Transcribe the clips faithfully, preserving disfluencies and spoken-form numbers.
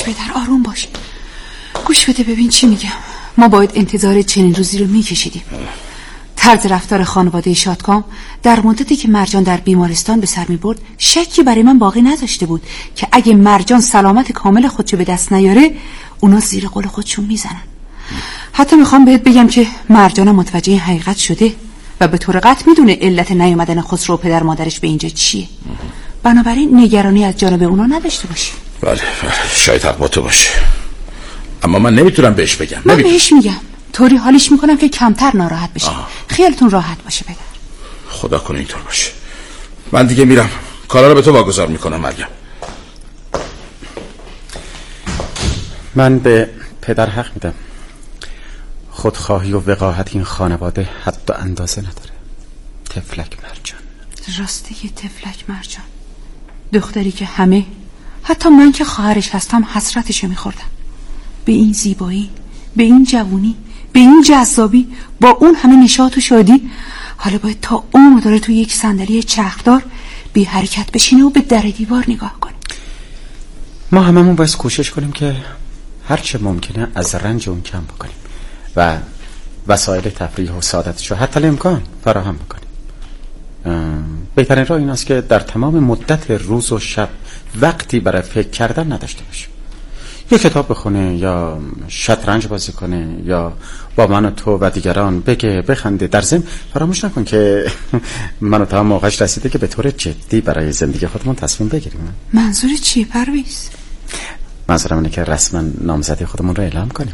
پدر، آروم باش. گوش بده ببین چی میگم. ما باید انتظار چنین روزی رو میکشیدیم. طرز رفتار خانواده شادکام در مدتی که مرجان در بیمارستان به سر میبرد شکی برای من باقی نداشته بود که اگه مرجان سلامت کامل خودشو به دست نیاره اونا زیر قول خودشون میزنن. حتی میخوام بهت بگم که مرجان متوجه این حقیقت شده و به طور قطع میدونه علت نیومدن خسرو پدر مادرش به اینجا چیه. بنابراین نگرانی از جانب اونا نداشته باشی. بله بله شاید حق با تو باشه، اما من نمیتونم بهش بگم. من نمیتونم. بهش میگم طوری حالش میکنم که کمتر ناراحت بشه. آه. خیالتون راحت باشه پدر. خدا کنه اینطور باشه. من دیگه میرم، کارا رو به تو واگذار میکنم مریم. من به پدر حق میدم. خودخواهی و وقاحت این خانواده حد و اندازه نداره. تفلک مرجان، راسته یه تفلک مرجان، دختری که همه، حتی من که خواهرش هستم، حسرتشو میخوردم. به این زیبایی، به این جوونی، به این جذابی، با اون همه نشاط و شادی، حالا باید تا عمر داره تو یک صندلی چرخدار بی حرکت بشینه و به در دیوار نگاه کنه. ما هممون باید کوشش کنیم که هرچه ممکنه از رنج اون کم بکنیم و وسایل تفریح و سعادتش رو حتی الامکان فراهم بکنیم. بهترین راه این است که در تمام مدت روز و شب وقتی برای فکر کردن نداشته باشیم. یا کتاب بخونه، یا شطرنج بازی کنه، یا با من و تو و دیگران بگه، بخنده. در ضمن فراموش نکن که من و تو هم موقعش رسیده که به طور جدی برای زندگی خودمون تصمیم بگیریم. منظور چیه پرویز؟ منظورم اینه که رسما نامزدی خودمون رو اعلام کنیم.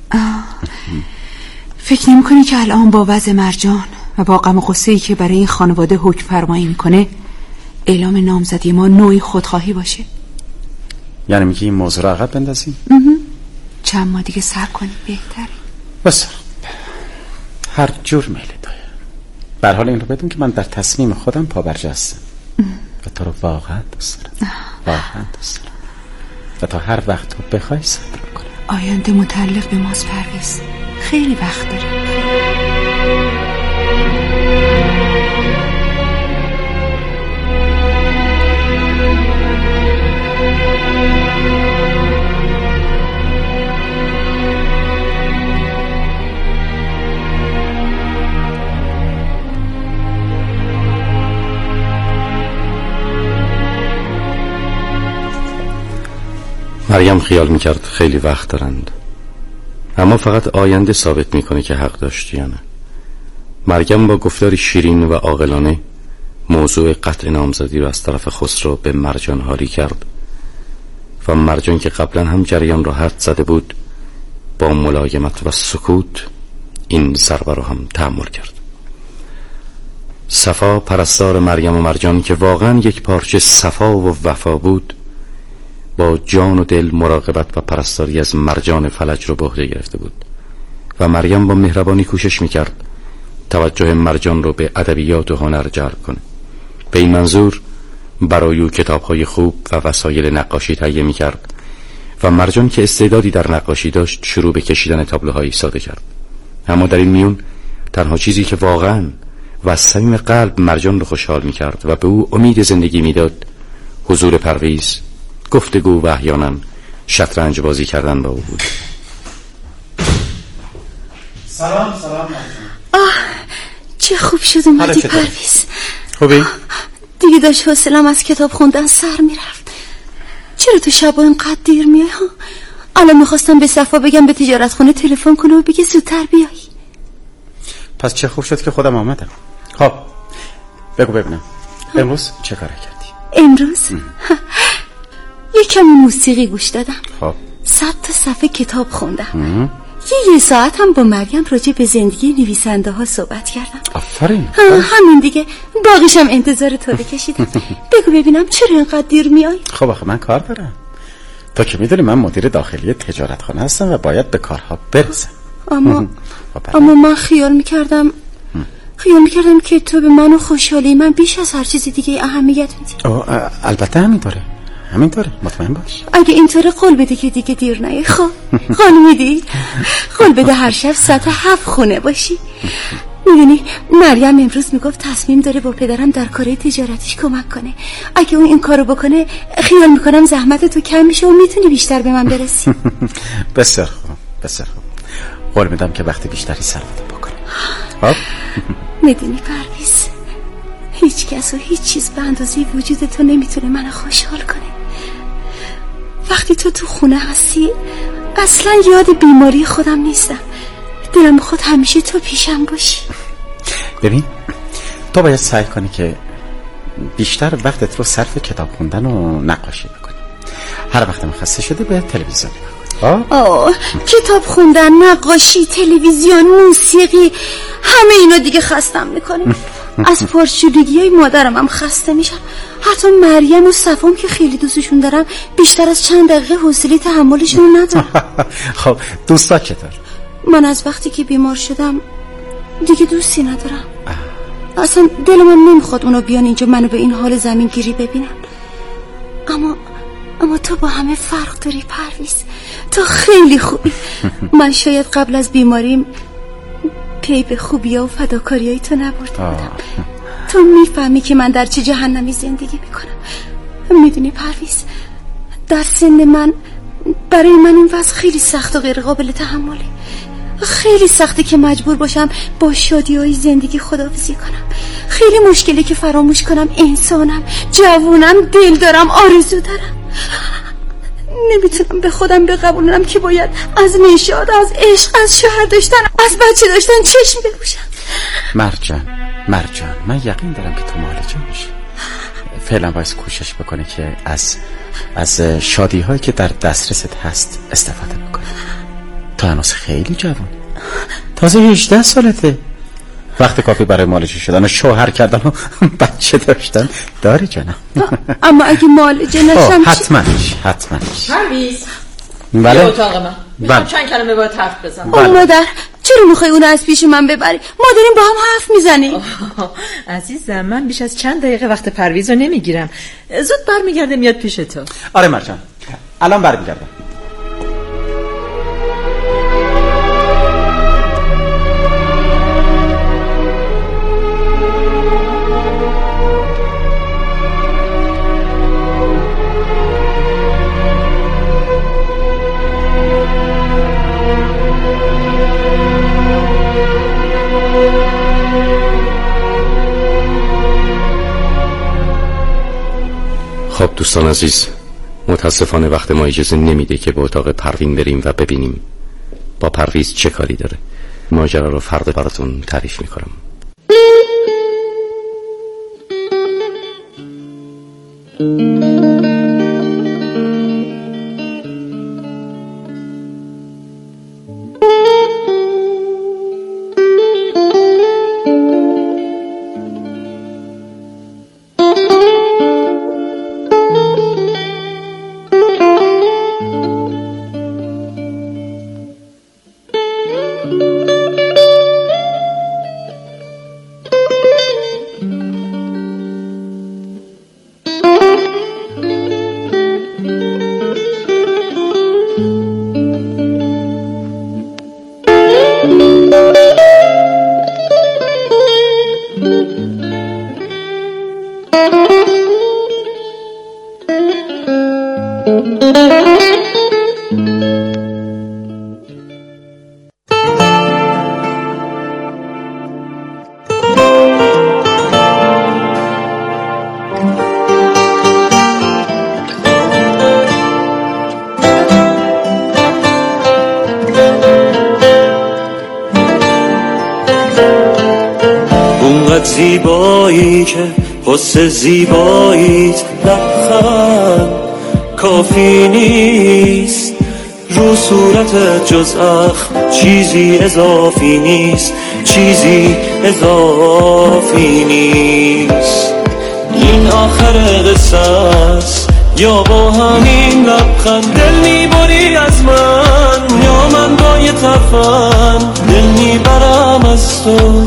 فکر نمی کنی که الان با وضع مرجان و با غم و غصه‌ای که برای این خانواده حکم فرمایی میکنه اعلام نامزدی ما نوعی خودخواهی باشه؟ یعنی میگی این موضوع رو عقب بندازیم؟ چند ما دیگه صبر کنیم بهتره. بس هر جور میلی داره. به هر حال این رو بدون که من در تصمیم خودم پابرجا هستم و تو رو واقعا دوست دارم، واقعا دوست دارم و تا هر وقت تو بخوای صبر کنم. آینده متعلق به ماست پرویز، خیلی وقت داره. مریم خیال میکرد خیلی وقت دارند، اما فقط آینده ثابت میکنه که حق داشت یا نه. مریم با گفتاری شیرین و عاقلانه موضوع قطع نامزدی رو از طرف خسرو به مرجان حالی کرد و مرجان که قبلا هم جریان رو حد زده بود با ملایمت و سکوت این ضربه رو هم تحمل کرد. صفا پرستار مریم و مرجان که واقعا یک پارچه صفا و وفا بود با جان و دل مراقبت و پرستاری از مرجان فلج رو به عهده گرفته بود و مریم با مهربانی کوشش میکرد توجه مرجان رو به ادبیات و هنر جلب کنه. به این منظور برای او کتاب‌های خوب و وسایل نقاشی تهیه میکرد و مرجان که استعدادی در نقاشی داشت شروع به کشیدن تابلوهایی ساده کرد. اما در این میون تنها چیزی که واقعا و از صمیم قلب مرجان رو خوشحال میکرد و به او امید زندگی میداد حضور پرویز، گفتگو و احیانا شطرنج بازی کردن با او بود. سلام سلام. آه چه خوب شد اومدی پرویز. خوبی؟ دیگه داشت حوصله‌ام از کتاب خوندن سر میرفت. چرا تو شبا اینقدر دیر میای ها؟ الان میخواستم به صفا بگم به تجارت خونه تلفن کنه و بگه زودتر بیای. پس چه خوب شد که خودم آمدم. خب بگو ببینم امروز چه کار کردی؟ امروز یه کمی موسیقی گوش دادم. خب صد تا صفحه کتاب خوندم. یه یه ساعت هم با مریم راجع به زندگی نویسنده ها صحبت کردم. آفرین. همین دیگه، باقیشم انتظار تو رو کشیدم. بگو ببینم چرا اینقدر دیر میای؟ خب آخه من کار دارم. تو که میدونی من مدیر داخلی تجارت خانه هستم و باید به کارها برسم. اما اما من خیال میکردم خیال میکردم که تو به من و خوشحالی من بیش از هر چیز دیگه اهمیت میدی. البته همینطوره، همینطوره، مطمئن باش. اگه اینطوره قول بده که دیگه دیر نیای. خب قول میدی؟ قول بده هر شب ساعت هفت خونه باشی. میدونی مریم امروز میگفت تصمیم داره با پدرم در کار تجارتیش کمک کنه. اگه اون این کارو بکنه خیال میکنم زحمت تو کم میشه و میتونی بیشتر به من برسی. بسیار خوب بسیار خوب. قول میدم که وقتی بیشتری سرمایه بکنه. خب میدونی پرویز، هیچ کس و هیچ چیز به اندازه وجود تو نمیتونه منو خوشحال کنه. وقتی تو تو خونه هستی اصلا یاد بیماری خودم نیستم. دلم بخواد همیشه تو پیشم باشی. ببین تو باید سعی کنی که بیشتر وقتت رو صرف کتاب خوندن و نقاشی بکنی. هر وقت خسته شده باید تلویزیون نگاه کنی. آه کتاب خوندن، نقاشی، تلویزیون، موسیقی، همه اینا دیگه خستم میکنه. از پرچودگی های مادرم هم خسته میشم. حتی مریم و صفام که خیلی دوستشون دارم بیشتر از چند دقیقه حوصله تحملشون ندارم. خب دوستا چطور؟ من از وقتی که بیمار شدم دیگه دوستی ندارم. اصلا دلم نمیخواد اونا بیان اینجا منو به این حال زمینگیری ببینن. اما اما تو با همه فرق داری پرویز. تو خیلی خوبی. من شاید قبل از بیماریم پی به خوبی ها و فداکاری های تو نبرده بودم. تو میفهمی که من در چه جهنمی زندگی میکنم. میدونی پرویز، در سن من برای من این وضع خیلی سخت و غیر قابل تحمله. خیلی سخته که مجبور باشم با شادی های زندگی خداحافظی کنم. خیلی مشکلی که فراموش کنم انسانم، جوونم، دل دارم، آرزو دارم. نمیتونم به خودم بقبولونم که باید از نشاط، از عشق، از شوهر داشتن، از بچه داشتن چشم بپوشم. مرجان مرجان من یقین دارم که تو معالجه میشی. فعلا باید کوشش بکنه که از از شادی هایی که در دسترست هست استفاده بکنه. تو هنوز خیلی جوان، تازه هجده سالته. وقت کافی برای معالجه شدن و شوهر کردن و بچه داشتن داری جانم. اما اگه معالجه نشم حتما حتما پرویز بله بیا اتاق من. میخوام چند کلمه باید حرف بزنم. بله. مادر چرا میخوای اونو از پیش من ببری؟ ما داریم با هم حرف میزنیم. عزیزم من بیش از چند دقیقه وقت پرویز رو نمیگیرم. زود برمیگرده میاد پیش تو. آره مرجان الان برمیگردم. خب دوستان عزیز، متاسفانه وقت ما اجازه نمیده که به اتاق پروین بریم و ببینیم با پرویز چه کاری داره. ماجرا رو فردا براتون تعریف میکنم. زیبایی که حسن زیباییت لبخند کافی نیست، رو صورتت جز اخم چیزی اضافی نیست، چیزی اضافی نیست. این آخر قصه است یا با همین لبخند دل میبری از من، یا من با یه تفن دل میبرم از تو.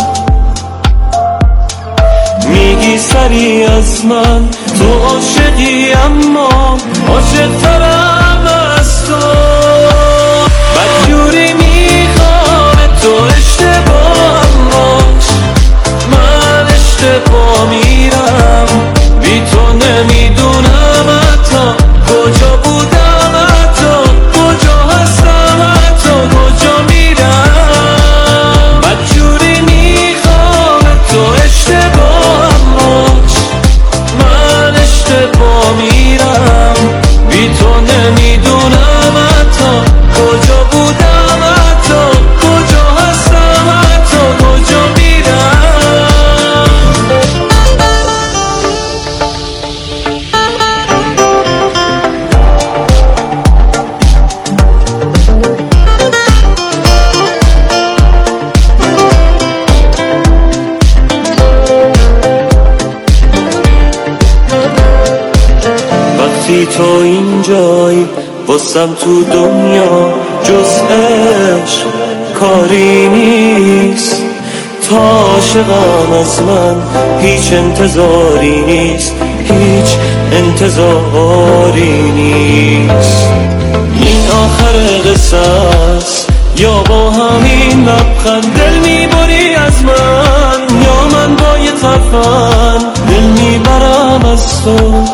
میگی سری از من تو عاشقی، اما عاشق‌ترم از تو. بدجوری میخوام تو اشتباهم باش، واسم تو دنیا جز عشق کاری نیست. تا عاشقم از من هیچ انتظاری نیست، هیچ انتظاری نیست. این آخر قصه است یا با همین لبخند دل میبری از من، یا من با یه ترفند دل میبرم از تو.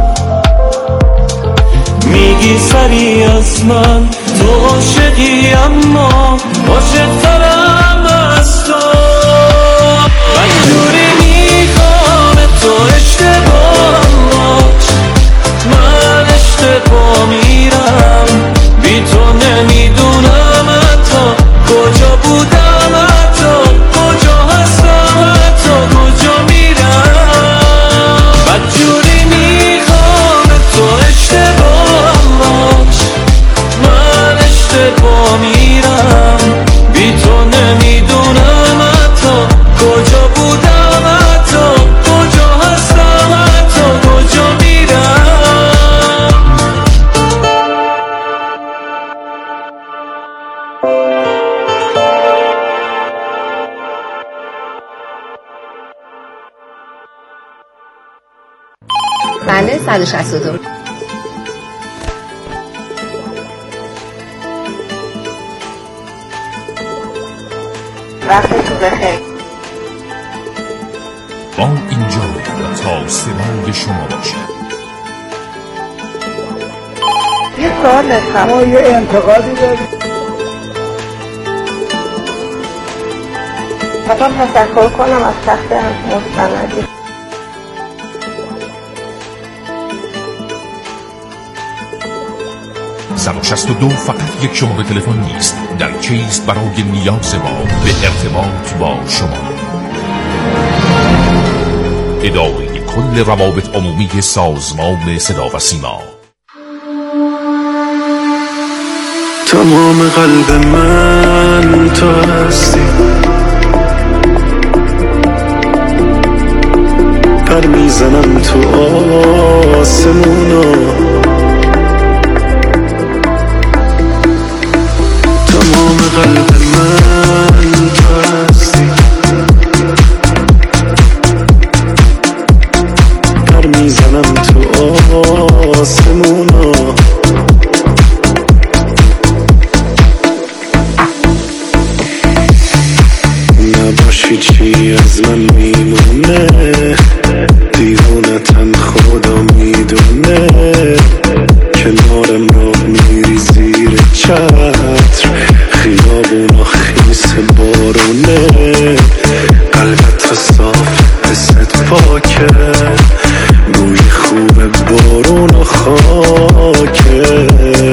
میگی سری از من تو عاشقی، اما عاشق‌ترم از تو. من جوری میخوام تو اشتباهم باش، من اشتباه میرم بی تو نمیدونم حتی کجا بودم، حتی کجا هستم، حتی کجا میرم. من جوری میخوام تو اشتباهم باش، من اشتباه میرم بی تو نمیدونم حتی کجا بودم، حتی کجا هستم، حتی کجا میرم. بله صد و شصت و دو. وقتتون بخیر. ما اینجا تا صدای شما باشیم. یه سوال داشتم. ما یه انتقادی داریم. مثلا تشکر کنم از شخص مستندی. صد و شصت و دو فقط یک شماره تلفن نیست، در چیست برای نیاز ما به ارتباط با شما. اداره کل روابط عمومی سازمان صدا و سیما. تمام قلب من تو هستی، پر میزنم تو آسمونا. تمام قلب من تو هستی، پر میزنم تو آسمونا. نباشی چی از من میمونه، دیوونتم خدا میدونه. کنارم راه میری زیر چتر، خیابونا خیس بارونه. قلبت صاف حست پاکه، بوی خوب بارون و خاکه.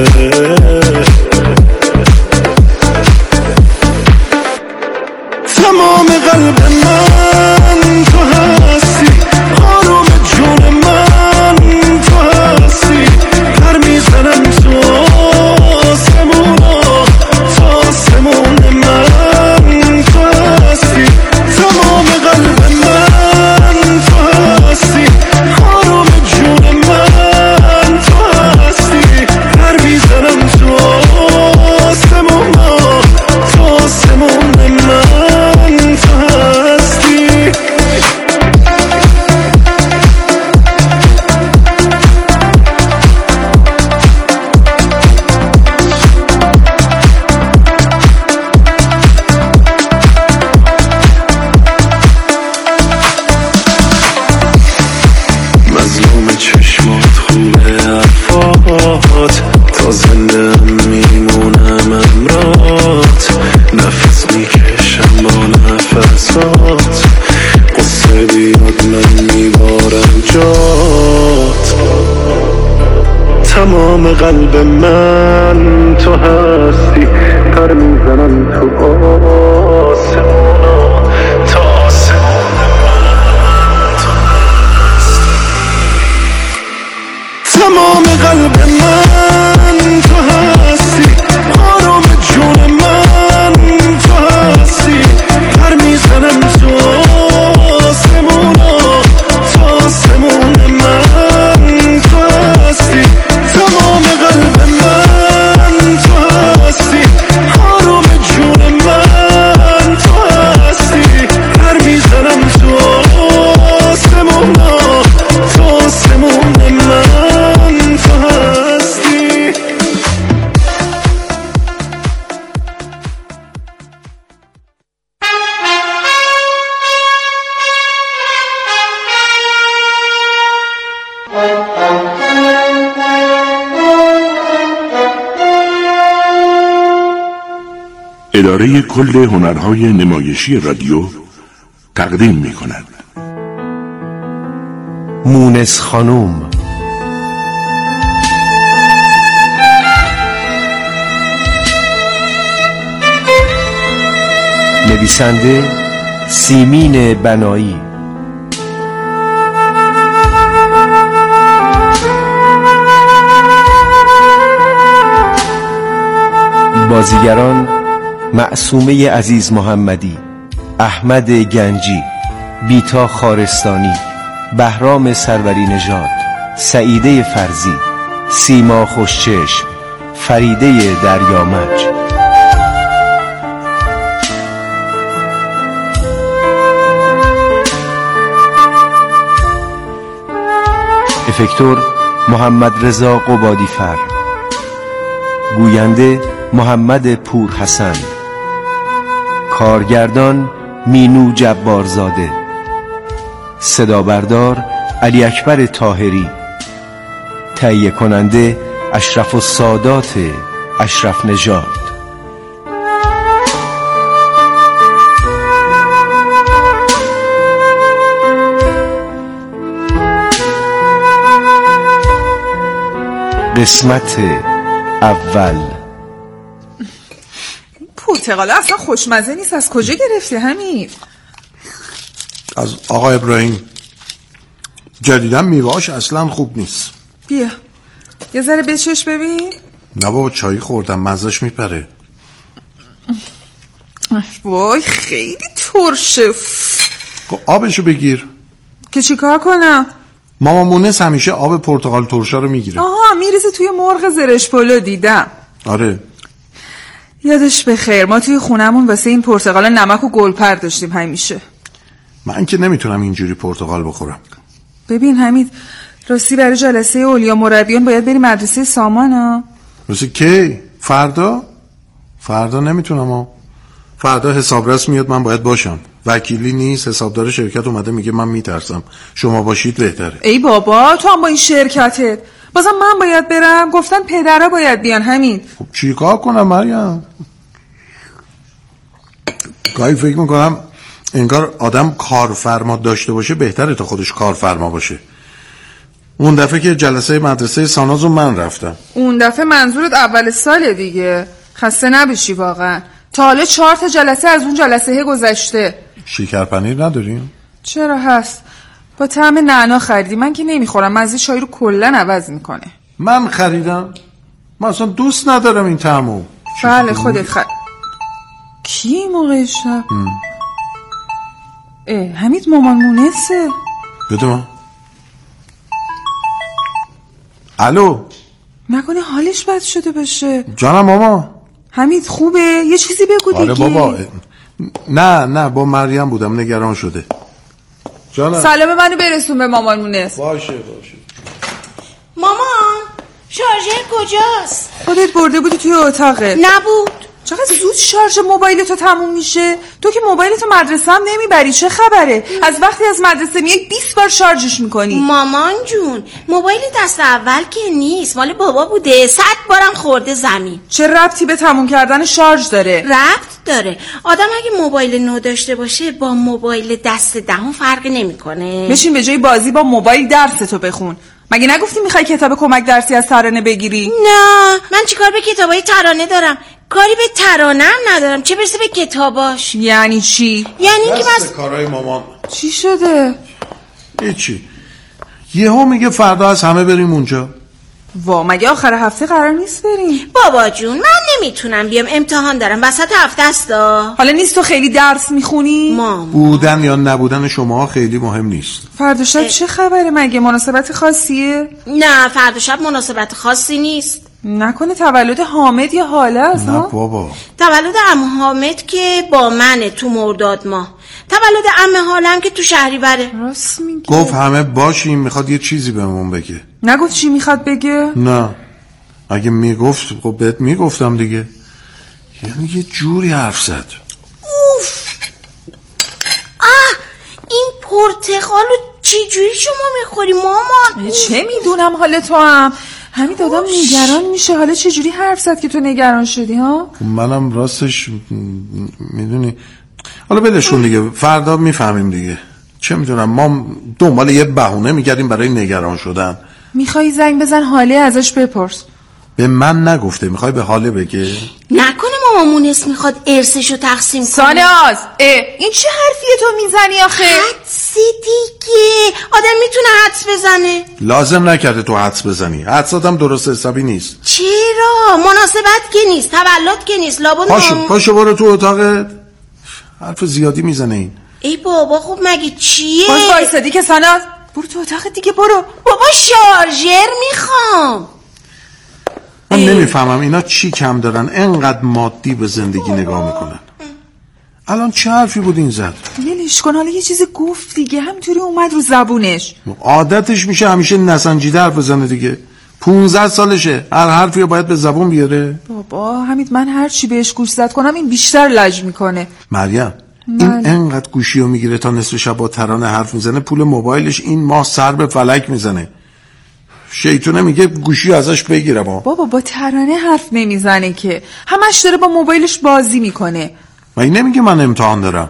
تمام قلب من تو هستی، آروم جون من تو هستی. پر میزنم تو آسمونا، تو آسمون من تو هستی. تمام قلب من تو هستی، آروم جون من تو هستی. پر میزنم تو آسمونا، تو آسمون من تو هستی. مظلوم چشمات خوبه حرفات، تا زنده میمونم امرات. نفس میکشم با نفسات، قصه بیاد من میبارم جات. تمام قلب من تو هستی، پر میزنم تو آسمونا. تا آسمون من تو هستی. تمام قلب من تو هستی، آروم جون من تو هستی. پر میزنم تو آسمونا، تو آسمون من تو هستی. تمام قلب من اداره کل هنرهای نمایشی رادیو تقدیم می کند. مونس خانوم. نویسنده سیمین بنایی. بازیگران: معصومه عزیز محمدی، احمد گنجی، بیتا خارستانی، بهرام سروری نژاد، سعیده فرزی، سیما خوشچشم، فریده دریامج. افکتور: محمد رضا قبادیفر. گوینده: محمد پور حسن. کارگردان: مینو جبارزاده. صدا بردار: علی اکبر طاهری. تهیه کننده: اشرف السادات اشرف نژاد. قسمت اول. پرتقال اصلا خوشمزه نیست. از کجا گرفتی حمید؟ از آقا ابراهیم. جدیدن میوهاش اصلا خوب نیست. بیا یه ذره بچش ببین. نه بابا چایی خوردم مزهش میپره. وای خیلی ترشه. خب آبشو بگیر. که چی کار کنم؟ ماما مونس همیشه آب پرتقال ترشا رو میگیره. آها میریزه توی مرغ زرش پلو. دیدم. آره یادش بخیر ما توی خونمون واسه این پرتقال نمک و گلپر داشتیم همیشه. من که نمیتونم اینجوری پرتقال بخورم. ببین حمید راستی برای جلسه اولیا مربیان باید بری مدرسه سامان ها. راستی کی؟ فردا؟ فردا نمیتونم ها. فردا حسابرس میاد من باید باشم. وکیلی نیست، حسابدار شرکت اومده میگه من میترسم شما باشید بهتره. ای بابا تو هم با این شرکتت بازم من باید برم؟ گفتن پدرها باید بیان حمید. خب چی کار کنم مریم؟ گاهی فکر میکنم انگار آدم کارفرما داشته باشه بهتره تا خودش کارفرما باشه. اون دفعه که جلسه مدرسه سانازو من رفتم. اون دفعه منظورت اول سال دیگه. خسته نبشی واقعا. تا حالا چهار تا جلسه از اون جلسه گذشته. شکر پنیر نداریم؟ چرا هست؟ با طعم نعنا خریدی. من که نمیخورم. مزه چای رو کلا عوض میکنه. من خریدم؟ من اصلا دوست ندارم این طعمو. بله خودت خرید. کی موقع شب؟ اه حمید مامان مونسه. بده من. الو. نکنه حالش بد شده باشه. جانم ماما. حمید خوبه؟ یه چیزی بگو دیگه. آره بابا. نه نه با مریم بودم نگران شده. جانم. سلام منو برسون به مامان مونس. باشه باشه. مامان شارژر کجاست؟ خودت برده بودی توی اتاقه. نبود. چقدر زود شارژ موبایل تو تموم میشه؟ تو که موبایل تو مدرسه هم نمیبری چه خبره؟ از وقتی از مدرسه میای بیست بار شارژش میکنی. مامان جون موبایل دست اول که نیست، مال بابا بوده، صد بارم خورده زمین. چه ربطی به تموم کردن شارژ داره؟ ربط داره. آدم اگه موبایل نو داشته باشه با موبایل دست دهم فرقی نمیکنه. بشین به جای بازی با موبایل درستو بخون. مگه نگفتی میخوای کتاب کمک درسی از ترانه بگیری؟ نه من چیکار به کتابای ترانه دارم؟ کاری به ترانه هم ندارم، چه برسه به کتاباش. یعنی چی؟ یعنی که بس کارهای مامان. چی شده؟ هیچی. یهو میگه فردا از همه بریم اونجا. وا مگه آخر هفته قرار نیست بریم؟ بابا جون من نمیتونم بیام، امتحان دارم وسط هفته استا. حالا نیست تو خیلی درس میخونی؟ مام بودن یا نبودن شما خیلی مهم نیست. فردا شب چه خبره؟ مگه مناسبت خاصیه؟ نه فردا شب مناسبت خاصی نیست. نکنه تولد حامد یا حاله است؟ نه بابا تولد عمو حامد که با منه تو مرداد ماه، تولد عمه حالم که تو شهریوره. راست میگه. گفت همه باشیم، میخواد یه چیزی بهمون بگه. نگفت چی میخواد بگه؟ نه اگه میگفت خب بهت میگفتم دیگه. یعنی یه جوری حرف زد. اوف آه این پرتقالو چی جوری شما میخوری مامان؟ چه میدونم حال تو هم. همین دادم نگران میشه. حالا چجوری حرف زد که تو نگران شدی ها؟ منم راستش میدونی. حالا بلشون دیگه، فردا میفهمیم دیگه. چه میدونم، ما دنبال یه بهونه میگردیم برای نگران شدن. میخوای زنگ بزن حاله ازش بپرس. به من نگفته، میخوای به حاله بگه؟ نکنه مامانمونس میخواد ارثشو تقسیم کنه؟ ساناز این چه حرفیه تو میزنی آخه؟ حدسی دیگه، آدم میتونه حدس بزنه. لازم نکرده تو حدس بزنی، حدساتم درست حسابی نیست. چرا؟ مناسبت که نیست، تولد که نیست، لابد پاشو مام... پاشو برو تو اتاقت. حرف زیادی میزنه این. ای بابا خب مگه چیه؟ باز بایستادی که ساناز؟ برو تو اتاقت دیگه، برو. بابا شارژر میخوام. من نمیفهمم اینا چی کم دارن انقدر مادی به زندگی نگاه میکنن. الان چه حرفی بود این زد؟ ولش کن، حالا یه چیزی گفت دیگه، همینطوری اومد رو زبونش. عادتش میشه همیشه نسنجیده حرف بزنه دیگه. پونزده سالشه، هر حرفی رو باید به زبون بیاره. بابا حمید من هر چی بهش گوش زد کنم این بیشتر لج میکنه. مریم این انقدر گوشی رو میگیره تا نصف شب با ترانه حرف میزنه، پول موبایلش این ماه سر به فلک میزنه. شیطونه میگه گوشی ازش بگیره. با بابا با ترانه حرف نمیزنه که، همش داره با موبایلش بازی میکنه. من نمیگه من امتحان دارم.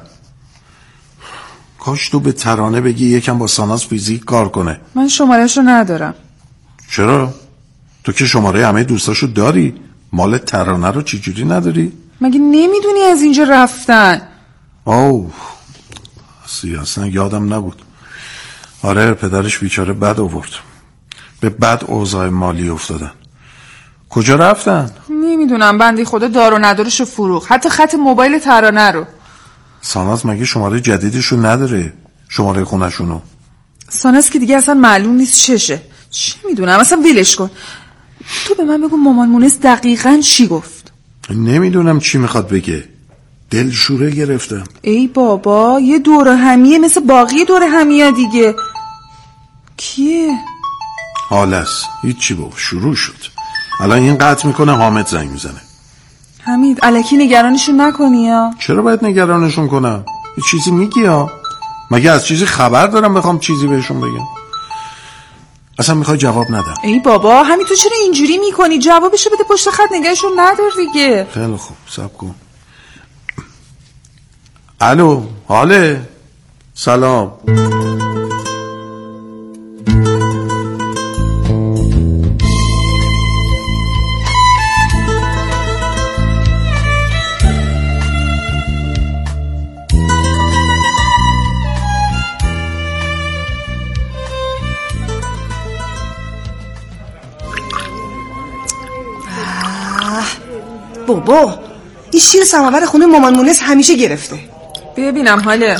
کاش تو به ترانه بگی یکم با ساناز فیزیک کار کنه. من شمارهشو ندارم. چرا؟ تو که شماره همه دوستاشو داری، مال ترانه رو چجوری نداری؟ مگه نمیدونی از اینجا رفتن؟ اوه سیاستن یادم نبود. آره پدرش بیچاره بد آورد، به بد اوضاع مالی افتادن. کجا رفتن؟ نمیدونم، بندی خدا دار و ندارشو فروخت، حتی خط موبایل ترانه رو. ساناز مگه شماره جدیدشو نداره؟ شماره خونشونو؟ ساناز که دیگه اصلا معلوم نیست چشه. چی میدونم، اصلا ویلش کن. تو به من بگو مامان مونس دقیقاً چی گفت؟ نمیدونم چی میخواد بگه، دلشوره گرفتم. ای بابا یه دور همیه مثل باقی دور همیا دیگه. کیه؟ حالس هیچی بابا، شروع شد. الان این قطع میکنه حامد زنگ میزنه. حمید الکی نگرانشون نکنی ها. چرا باید نگرانشون کنم؟ یه چیزی میگی ها؟ مگه از چیزی خبر دارم بخوام چیزی بهشون بگم؟ اصلا میخوای جواب ندم؟ ای بابا همین تو چرا اینجوری میکنی؟ جوابشو بده، پشت خط نگهشون ندار دیگه. خیلی خوب صبر کن. الو حاله سلام. بابا این شیر سماور خونه مامان مونس همیشه گرفته. ببینم حاله.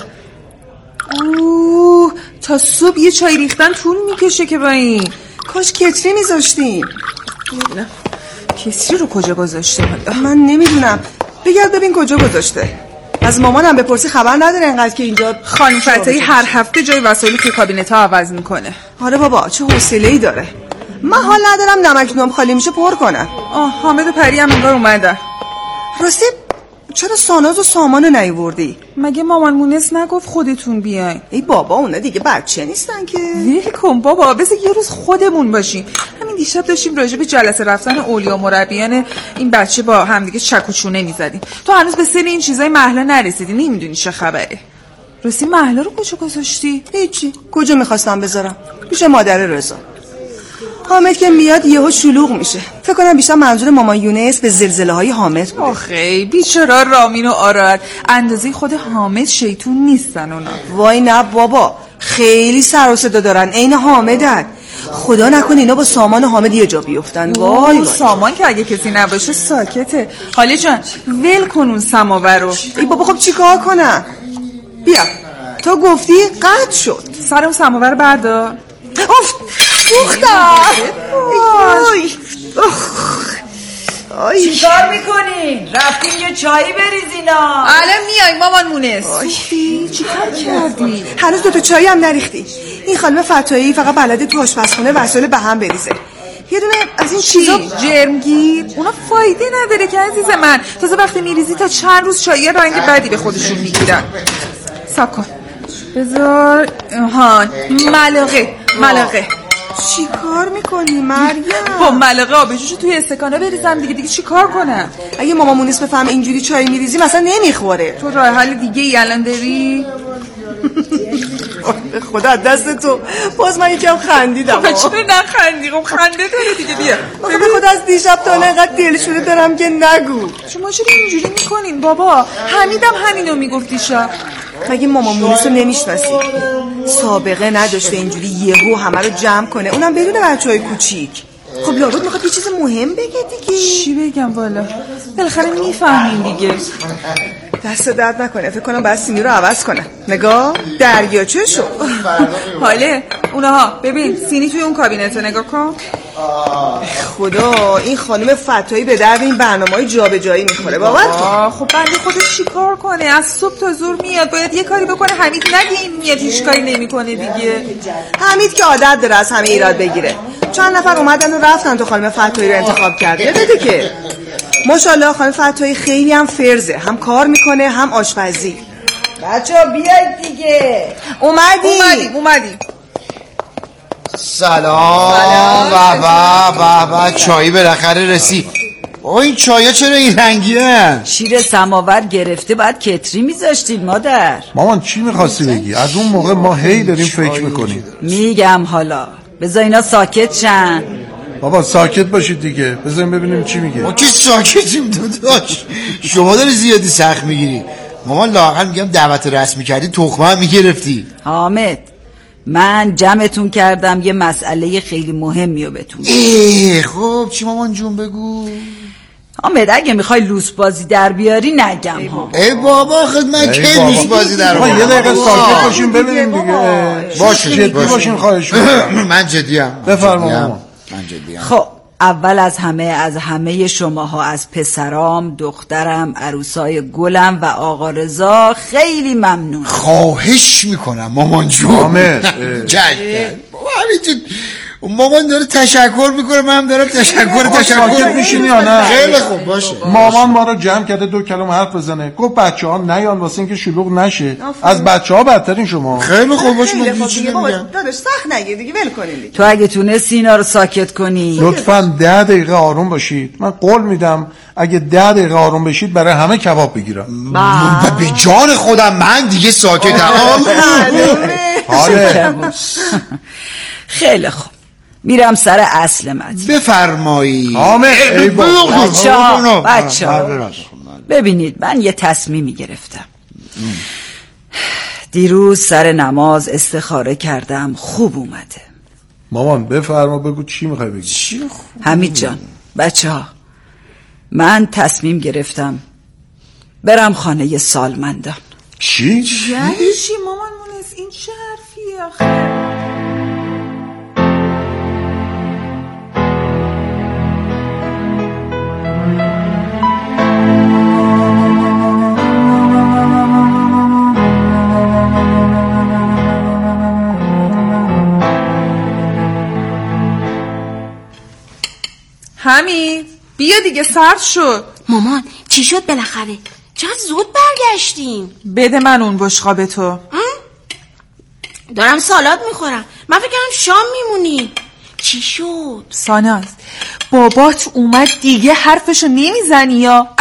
اوه تا صبح یه چای ریختن طول میکشه که با این. کاش کتری میذاشتیم. ببینم کتری رو کجا گذاشته؟ حالا من نمیدونم، بگرد ببین کجا گذاشته. از مامانم بپرسی خبر نداره انقدر که اینجا. خانم فتحی هر هفته جای وسایل توی کابینت ها عوض میکنه. آره بابا چه حوصله‌ای داره. من حال ندارم نمک نام خالی میشه پر کنم. آه حامد و پری هم انگار اومدن. راستی چرا ساناز و سامانو نیوردی؟ مگه مامان مونس نگفت خودتون بیاین؟ ای بابا اونا دیگه بچه نیستن که. ویل کن بابا، بذار یه روز خودمون باشیم. همین دیشب داشتیم راجع به جلسه رفتن اولیا مربیان این بچه با همدیگه چک و چونه میزدیم. تو هنوز به سن این چیزای محله نرسیدی، نمیدونی چه خبره. راستی محله رو کجا گذاشتی؟ هیچی، کجا میخواستم بذارم؟ پیش مادر رضا. حامد که میاد یهو شلوغ میشه. فکر کنم بیشتر منظور مامان یونس به زلزله های حامد بوده. آخه بیچاره رامین و آراد اندازه خود حامد شیطون نیستن اونا. وای نه بابا، خیلی سر و صدا دارن، عین حامدن. خدا نکنه اینا با سامان حامد یه جا بیفتن. وای وای سامان که اگه کسی نباشه ساکته. حاله جان ول کن اون سماور رو. ای بابا خب چیکار کنم؟ بیا تا گفتی قطع شد. سر اون سماور بردار. اوف سوختم. آی چیکار میکنین؟ رفتین یه چایی بریزینا. الان میای مامان مونس. چیکار کردی؟ هنوز دوتا چایی هم نریختی. این خانم فتایی فقط بلده تو آشپزخونه وسایل به هم بریزه. یه دونه از این چیزا جرمگیر اونا فایده نداره که عزیز من. تازه وقتی میریزی تا چند روز چایی رنگ بدی به خودشون میگیرن. صبر کن بذار. ها ملاقه ملاقه چی کار میکنی مریم؟ با ملقه آبجوشو توی استکانه بریزم دیگه دیگه چی کار کنم؟ اگه مامان مونس بفهم اینجوری چای میریزیم اصلا نمیخوره. تو راه حل دیگه ای الان داری؟ خدا از دست تو باز من یکم خندیدم. خب چطور نخندی؟ خب خنده داره دیگه. بیا ببین خدا از دیشب تا انقدر دلشوره دارم که نگو. شما چرا اینجوری میکنین بابا؟ حمیدم همینو میگفت دیشب. مگه مامان مونس رو نمیشناسی؟ سابقه نداشته اینجوری یهو همه رو جمع کنه، اونم بدون بچهای کوچیک. خب لابد میخواد یه چیز مهم بگه دیگه. چی بگم والا؟ بالاخره میفهمین دیگه. دست درد نکنه، فکر کنم باید سینی رو عوض کنه. نگاه دریاچه شو. حاله اونها ببین سینی توی اون کابینته نگاه کن. خدا این خانم فتایی به درد این برنامه‌های جابجایی میخوره باور کن. خب بنده خودش چیکار کنه؟ از صبح تا زور میاد، باید یه کاری بکنه. حمید نگه این میاد هیچ کاری نمیکنه دیگه. حمید که عادت داره از همه ایراد بگیره. چند نفر اومدن و رفتن تو خانم فتایی رو انتخاب کرده. دیدی که ماشاءالله خانم فتایی خیلی هم فرزه، هم کار میکنه هم آشپزی. بچه‌ها بیاید دیگه. اومدی اومدیم اومدیم سلام. و و و و چایی بالاخره رسید. او این چایا چرا این رنگیه؟ شیر سماور گرفته بعد کتری میذاشتید مادر. مامان چی میخواستی بگی؟ از اون موقع ما هی داریم فکر میکنیم. میگم حالا بذار اینا ساکت شن. بابا ساکت باشید دیگه، بذاریم ببینیم چی میگه. ما که ساکتیم داداش، شما داری زیادی سخت میگیری. مامان لااقل میگم دعوت رسمی کردی تخمه هم میگرفتی. حامد من جمعتون کردم یه مسئله خیلی مهمی رو بهتون. ای خب چی مامان جون بگو. حامد اگه میخوای لوس بازی در بیاری نگم ها. ای بابا خود من کی لوس بازی در بیارم؟ یه دقیقه ساکت باشیم ببینیم دیگه. باشه جدی باشین خواهش می‌کنم. من جدیم. بفرمایید. من جدیم. خب اول از همه از همه شماها، از پسرام، دخترم، عروسای گلم و آقا رضا خیلی ممنون. خواهش میکنم مامان جون. جد بابا همین مامان داره تشکر میکنه، من هم دارم تشکر تشکر میشینی یا نه؟ خیلی خوب باشه. مامان ما رو جمع کرده دو کلمه حرف بزنه، گفت بچه‌ها نیان واسه اینکه شلوغ نشه. از بچه‌ها بدترین شما. خیلی خوب باشه. من هیچ نمیگم. داداش سخت نگیر دیگه، ول کنین دیگه. تو اگه تونستی اینا رو ساکت کنی لطفاً ده دقیقه آروم باشید. من قول میدم اگه ده دقیقه آروم بشید برای همه کباب بگیرم. به جان خودم من دیگه ساکتم. حاله خیلی خوب میرم سر اصل مطلب. بفرمایید. بچه‌ها بچه‌ها ببینید من یه تصمیمی گرفتم. دیروز سر نماز استخاره کردم، خوب اومده. مامان بفرما بگو چی میخوای بگی. حمید جان بچه‌ها من تصمیم گرفتم برم خانه سالمندان. چی؟ یعنی چی مامان مونس؟ این چه حرفیه آخه؟ حمید بیا دیگه سرد شد. مامان چی شد بالاخره؟ چقدر زود برگشتیم. بده من اون بشقاب تو. دارم سالاد میخورم، من فکر کردم شام میمونی. چی شد؟ ساناز بابات اومد دیگه حرفشو نمیزنی یا